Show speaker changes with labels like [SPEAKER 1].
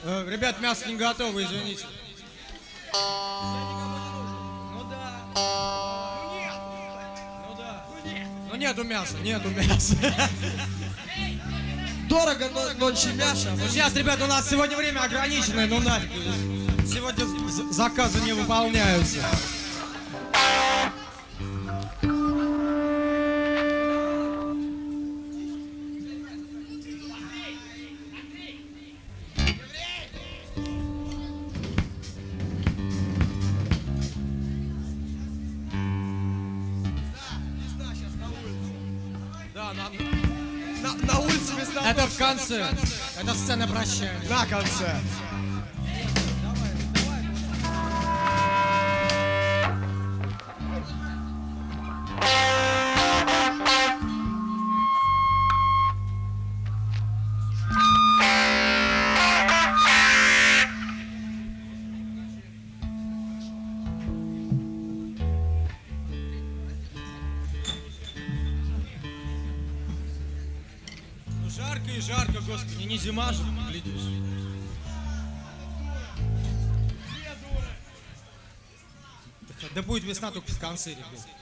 [SPEAKER 1] Ребят, мясо не готово, извините. Ну да. Ну нету мяса, нету мяса.
[SPEAKER 2] Дорого, но мясо.
[SPEAKER 1] Ну сейчас, ребят, у нас сегодня время ограниченное, ну нафиг. Сегодня заказы не выполняются. Да,
[SPEAKER 2] На улице места.
[SPEAKER 1] это в конце. Это сцена прощания.
[SPEAKER 2] На конце.
[SPEAKER 1] Жарко и жарко, господи, не зима же, глядишь. Да будет весна только в конце, ребят.